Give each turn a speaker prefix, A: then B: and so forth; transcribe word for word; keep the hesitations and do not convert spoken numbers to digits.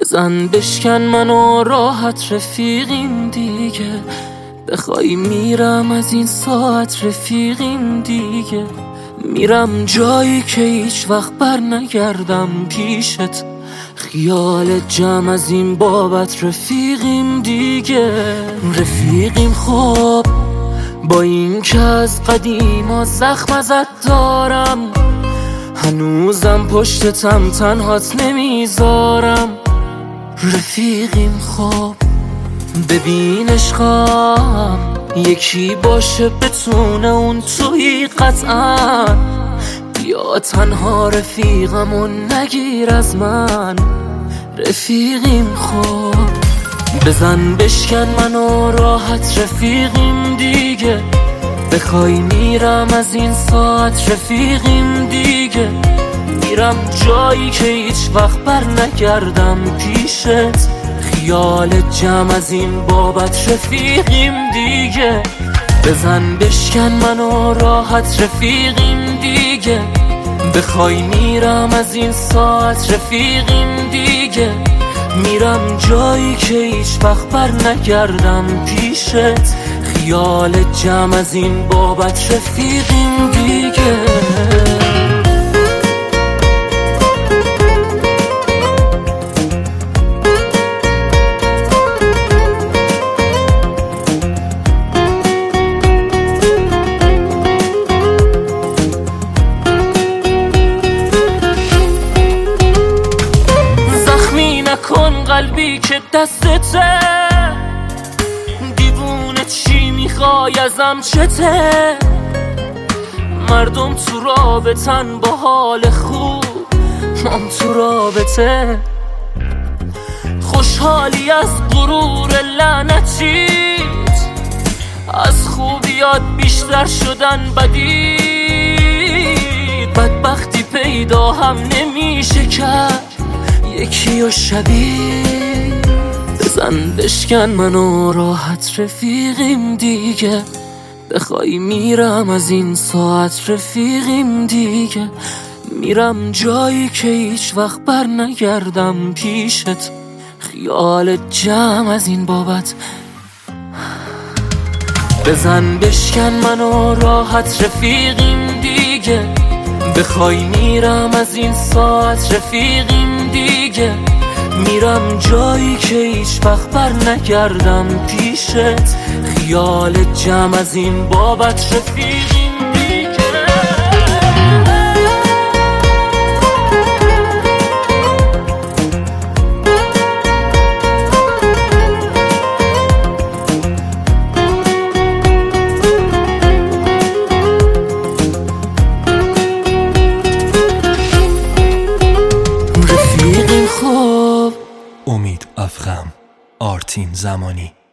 A: بزن بشکن منو راحت رفیقیم دیگه، بخوای میرم از این ساعت رفیقیم دیگه، میرم جایی که هیچ وقت بر نگردم پیشت، خیال جمع از این بابت رفیقیم دیگه. رفیقیم خب با این که از قدیما زخم ازت دارم، هنوزم پشتتم تنهات نمیذارم. رفیقیم خب ببین عشقم یکی باشه بتونه اون توی قطعا، بیا تنها رفیقمو نگیر از من. رفیقیم خب بزن بشکن منو راحت رفیقیم دیگه، بخوای میرم از این ساعت رفیقیم دیگه، میرم جایی که هیچ وقت بر نگردم پیشت، خیال جمع از این بابت رفیقیم دیگه. بزن بشکن منو راحت رفیقیم دیگه، بخوای میرم از این ساعت رفیقیم دیگه، میرم جایی که هیچ وقت بر نگردم پیشت، خیال جمع از این بابت رفیقیم دیگه. کن قلبی که دستته، دیوونه چی میخوای ازم چته، مردم تو رابطن با حال خوب، من تو رابطه خوشحالی از غرور لعنتیت، از خوبیات بیشتر شدن بدید، بدبختی پیدا هم نمیشه کرد یکی و شبیه. بزن بشکن منو راحت رفیقیم دیگه، بخوای میرم از این ساعت رفیقیم دیگه، میرم جایی که هیچ وقت بر نگردم پیشت، خیال جمع از این بابت. بزن بشکن منو راحت رفیقیم دیگه، بخوای میرم از این ساعت رفیقیم دیگه، میرم جایی که هیچ وقت بر نگردم پیشت، خیال جمع از این بابت رفیقیم دیگه.
B: امید افخم، آرتین زمانی.